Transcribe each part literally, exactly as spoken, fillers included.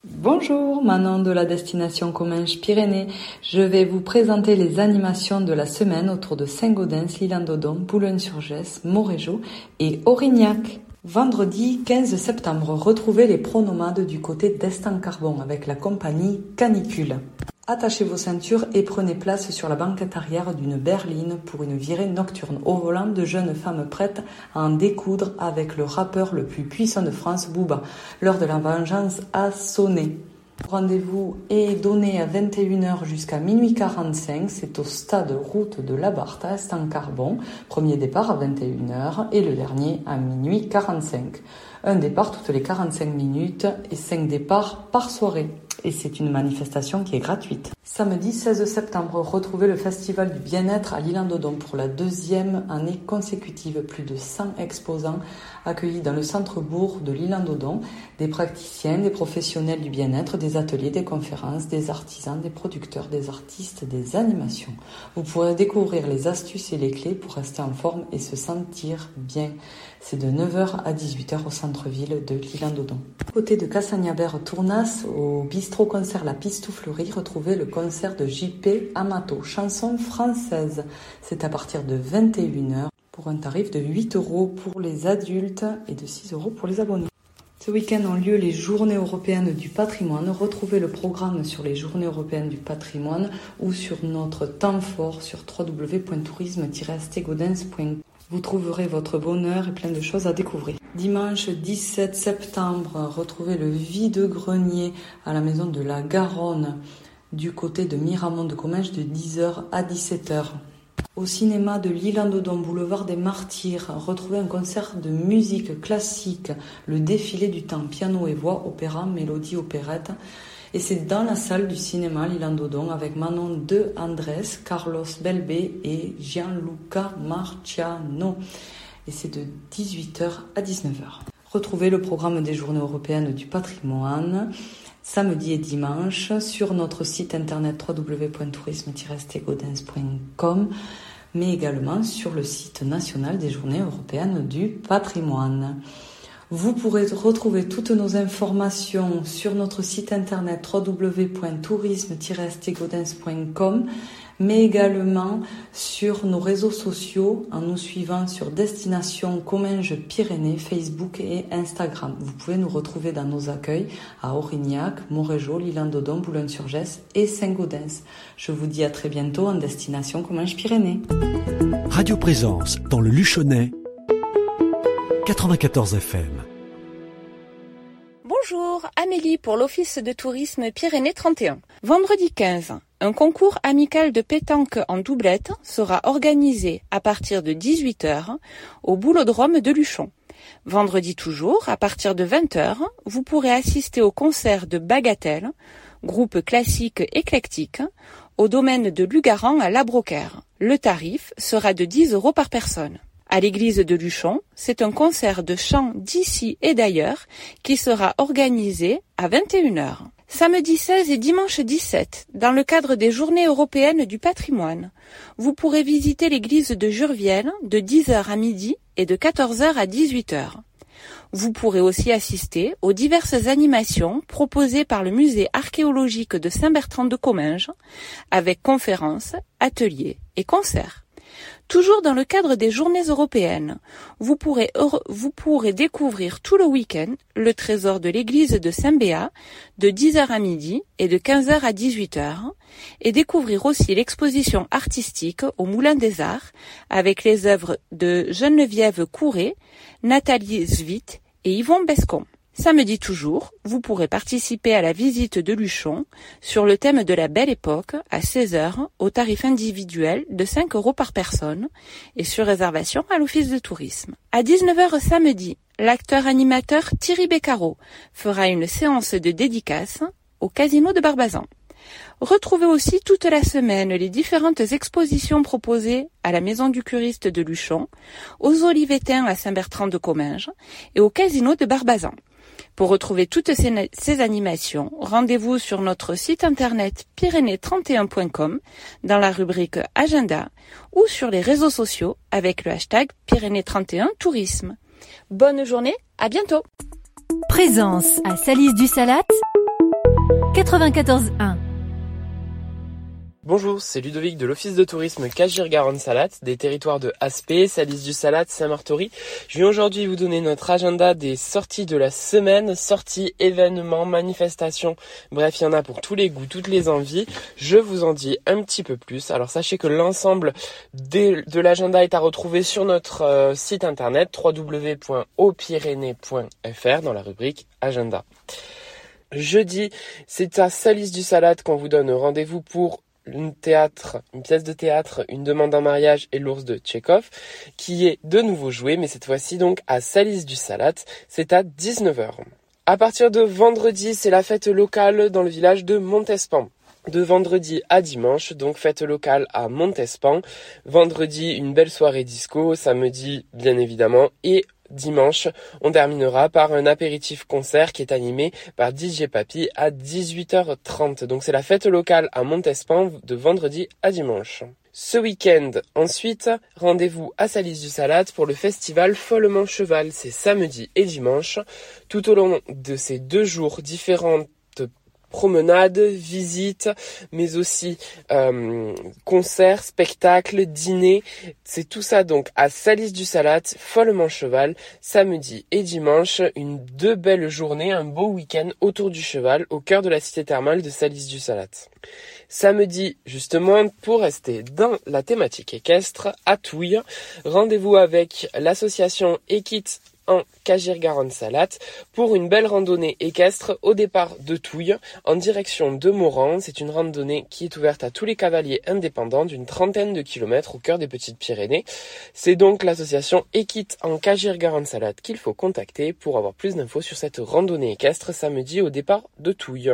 Bonjour, Manon de la destination Comminges Pyrénées. Je vais vous présenter les animations de la semaine autour de Saint-Gaudens, l'Isle-en-Dodon, Boulogne-sur-Gesse, Montrégeau et Aurignac. Vendredi quinze septembre, retrouvez les pronomades du côté d'Est-en-Carbon avec la compagnie Canicule. Attachez vos ceintures et prenez place sur la banquette arrière d'une berline pour une virée nocturne. Au volant, de jeunes femmes prêtes à en découdre avec le rappeur le plus puissant de France, Booba. L'heure de la vengeance a sonné. Rendez-vous est donné à vingt et une heures jusqu'à minuit quarante-cinq. C'est au stade route de la Barthe à Est-en-Carbon. Premier départ à vingt et une heures et le dernier à minuit quarante-cinq. Un départ toutes les quarante-cinq minutes et cinq départs par soirée. Et c'est une manifestation qui est gratuite. Samedi seize septembre, retrouvez le Festival du Bien-être à l'Isle-en-Dodon pour la deuxième année consécutive. Plus de cent exposants accueillis dans le centre-bourg de l'Isle-en-Dodon, des praticiens, des professionnels du bien-être, des ateliers, des conférences, des artisans, des producteurs, des artistes, des animations. Vous pourrez découvrir les astuces et les clés pour rester en forme et se sentir bien. C'est de neuf heures à dix-huit heures au centre-ville de l'Isle-en-Dodon. Côté de Cassagnabert-Tournas, au bistrot-concert La Pistouflerie, retrouvez le concert de J P Amato, chanson française. C'est à partir de vingt et une heures pour un tarif de huit euros pour les adultes et de six euros pour les abonnés. Ce week-end ont lieu les Journées européennes du patrimoine. Retrouvez le programme sur les Journées européennes du patrimoine ou sur notre temps fort sur w w w point tourisme tiret estégaudens point com. Vous trouverez votre bonheur et plein de choses à découvrir. Dimanche dix-sept septembre, retrouvez le vide-grenier à la maison de la Garonne du côté de Miramont de Comminges de dix heures à dix-sept heures. Au cinéma de l'Isle-en-Dodon, boulevard des Martyrs, retrouvez un concert de musique classique, le défilé du temps, piano et voix, opéra, mélodie, opérette. Et c'est dans la salle du cinéma l'Isle-en-Dodon avec Manon de Andrés, Carlos Belbé et Gianluca Marciano. Et c'est de dix-huit heures à dix-neuf heures. Retrouvez le programme des Journées européennes du patrimoine samedi et dimanche sur notre site internet w w w point tourisme tiret estégaudens point com, mais également sur le site national des Journées européennes du patrimoine. Vous pourrez retrouver toutes nos informations sur notre site internet w w w point tourisme tiret estégaudens point com, mais également sur nos réseaux sociaux en nous suivant sur Destination Comminges Pyrénées, Facebook et Instagram. Vous pouvez nous retrouver dans nos accueils à Aurignac, Montrégeau, l'Isle-en-Dodon, Boulogne-sur-Gesse et Saint-Gaudens. Je vous dis à très bientôt en Destination Comminges Pyrénées. Radio Présence dans le Luchonnais, quatre-vingt-quatorze F M. Bonjour, Amélie pour l'Office de tourisme Pyrénées trente et un. Vendredi quinze, un concours amical de pétanque en doublette sera organisé à partir de dix-huit heures au Boulodrome de Luchon. Vendredi toujours, à partir de vingt heures, vous pourrez assister au concert de Bagatelle, groupe classique éclectique, au domaine de Lugaran à La Brocaire. Le tarif sera de dix euros par personne. À l'église de Luchon, c'est un concert de chant d'ici et d'ailleurs qui sera organisé à vingt et une heures. Samedi seize et dimanche dix-sept, dans le cadre des Journées européennes du patrimoine, vous pourrez visiter l'église de Jurviel de dix heures à midi et de quatorze heures à dix-huit heures. Vous pourrez aussi assister aux diverses animations proposées par le musée archéologique de Saint-Bertrand de Comminges, avec conférences, ateliers et concerts. Toujours dans le cadre des Journées européennes, vous pourrez, vous pourrez découvrir tout le week-end le trésor de l'église de Saint-Béat de dix heures à midi et de quinze heures à dix-huit heures et découvrir aussi l'exposition artistique au Moulin des Arts avec les œuvres de Geneviève Couret, Nathalie Svit et Yvon Bescon. Samedi toujours, vous pourrez participer à la visite de Luchon sur le thème de la Belle Époque à seize heures au tarif individuel de cinq euros par personne et sur réservation à l'Office de tourisme. À dix-neuf heures samedi, l'acteur-animateur Thierry Beccaro fera une séance de dédicace au Casino de Barbazan. Retrouvez aussi toute la semaine les différentes expositions proposées à la Maison du Curiste de Luchon, aux Olivetins à Saint-Bertrand de Comminges et au Casino de Barbazan. Pour retrouver toutes ces, ces animations, rendez-vous sur notre site internet pyrénées trente et un point com dans la rubrique Agenda ou sur les réseaux sociaux avec le hashtag Pyrénées trente et un Tourisme. Bonne journée, à bientôt. Présence à Salis du Salat, quatre-vingt-quatorze un. Bonjour, c'est Ludovic de l'Office de tourisme Cagier-Garonne-Salat, des territoires de Aspet, Salis-du-Salat, Saint-Martory. Je viens aujourd'hui vous donner notre agenda des sorties de la semaine, sorties, événements, manifestations, bref, il y en a pour tous les goûts, toutes les envies. Je vous en dis un petit peu plus. Alors sachez que l'ensemble de, de l'agenda est à retrouver sur notre euh, site internet w w w point haut pyrénées point f r dans la rubrique agenda. Jeudi, c'est à Salis-du-Salat qu'on vous donne rendez-vous pour une théâtre, une pièce de théâtre, Une demande en mariage et l'ours de Tchekhov, qui est de nouveau joué, mais cette fois-ci donc à Salis-du-Salat, c'est à dix-neuf heures. À partir de vendredi, c'est la fête locale dans le village de Montespan. De vendredi à dimanche, donc fête locale à Montespan. Vendredi, une belle soirée disco, samedi bien évidemment, et dimanche, on terminera par un apéritif concert qui est animé par D J Papy à dix-huit heures trente. Donc c'est la fête locale à Montespan de vendredi à dimanche. Ce week-end, ensuite, rendez-vous à Salis-du-Salat pour le festival Follement Cheval. C'est samedi et dimanche. Tout au long de ces deux jours, différentes promenades, visites, mais aussi euh, concerts, spectacles, dîners. C'est tout ça donc à Salis-du-Salat, Follement Cheval, samedi et dimanche. Une deux belles journées, un beau week-end autour du cheval au cœur de la cité thermale de Salis-du-Salat. Samedi, justement, pour rester dans la thématique équestre, à Touilles, rendez-vous avec l'association Equite en Cagier-Garonne-Salat pour une belle randonnée équestre au départ de Touilles en direction de Moran. C'est une randonnée qui est ouverte à tous les cavaliers indépendants d'une trentaine de kilomètres au cœur des Petites-Pyrénées. C'est donc l'association Equite en Cagier-Garonne-Salat qu'il faut contacter pour avoir plus d'infos sur cette randonnée équestre samedi au départ de Touilles.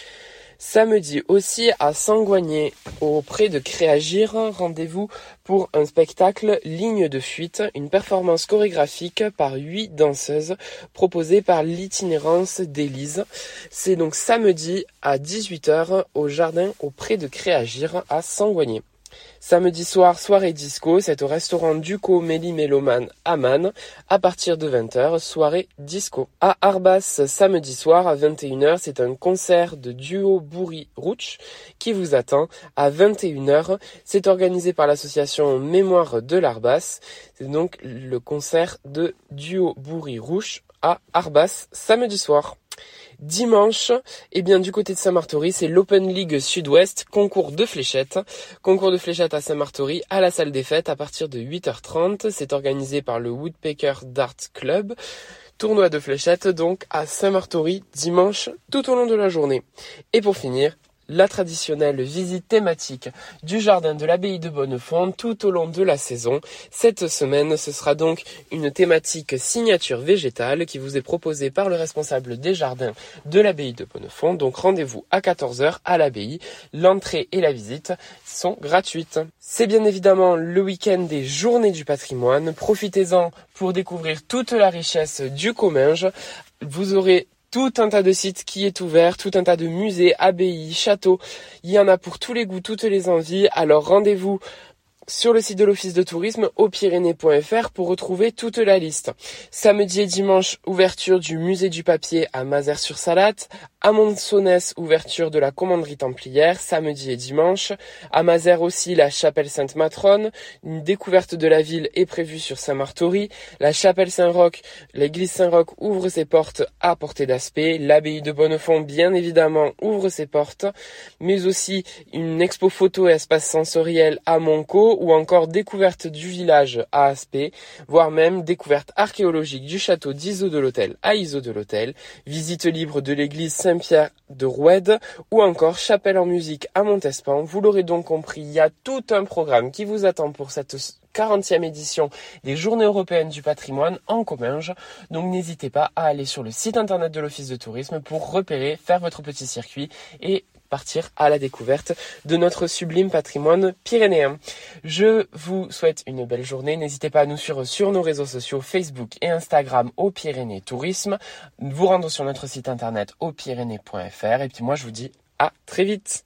Samedi aussi à Sangoigné, auprès de Créagir, rendez-vous pour un spectacle Ligne de fuite, une performance chorégraphique par huit danseuses proposée par l'itinérance d'Élise. C'est donc samedi à dix-huit heures au jardin auprès de Créagir à Sangoigné. Samedi soir, soirée disco, c'est au restaurant Duco Méli Méloman à Man, à partir de vingt heures, soirée disco. À Arbas, samedi soir à vingt et une heures, c'est un concert de duo Bourri-Rouch qui vous attend à vingt et une heures. C'est organisé par l'association Mémoire de l'Arbas. C'est donc le concert de duo Bourri-Rouch à Arbas, samedi soir. Dimanche, eh bien du côté de Saint-Martory, c'est l'Open League Sud-Ouest, concours de fléchettes. Concours de fléchettes à Saint-Martory, à la salle des fêtes, à partir de huit heures trente. C'est organisé par le Woodpecker Dart Club. Tournoi de fléchettes donc à Saint-Martory, dimanche, tout au long de la journée. Et pour finir, la traditionnelle visite thématique du jardin de l'abbaye de Bonnefond tout au long de la saison. Cette semaine, ce sera donc une thématique signature végétale qui vous est proposée par le responsable des jardins de l'abbaye de Bonnefond. Donc rendez-vous à quatorze heures à l'abbaye. L'entrée et la visite sont gratuites. C'est bien évidemment le week-end des Journées du patrimoine. Profitez-en pour découvrir toute la richesse du Comminges. Vous aurez tout un tas de sites qui est ouvert, tout un tas de musées, abbayes, châteaux. Il y en a pour tous les goûts, toutes les envies. Alors rendez-vous sur le site de l'Office de tourisme haut pyrénées point f r pour retrouver toute la liste. Samedi et dimanche, ouverture du musée du papier à Mazères-sur-Salat. À Mont-Saunès, ouverture de la commanderie templière, samedi et dimanche. À Mazères aussi, la chapelle Sainte-Matrone. Une découverte de la ville est prévue sur Saint-Martory. La chapelle Saint-Roch, l'église Saint-Roch ouvre ses portes à Portée d'Aspet. L'abbaye de Bonnefond, bien évidemment, ouvre ses portes. Mais aussi une expo photo et espace sensoriel à Monco, ou encore découverte du village à Aspet, voire même découverte archéologique du château d'Iso de l'Hôtel à Iso de l'Hôtel, visite libre de l'église Saint-Pierre de Roued, ou encore chapelle en musique à Montespan. Vous l'aurez donc compris, il y a tout un programme qui vous attend pour cette quarantième édition des Journées européennes du patrimoine en Comminges. Donc n'hésitez pas à aller sur le site internet de l'Office de tourisme pour repérer, faire votre petit circuit et partir à la découverte de notre sublime patrimoine pyrénéen. Je vous souhaite une belle journée. N'hésitez pas à nous suivre sur nos réseaux sociaux Facebook et Instagram Haut Pyrénées Tourisme. Vous rendre sur notre site internet haut pyrénées point f r. Et puis moi, je vous dis à très vite.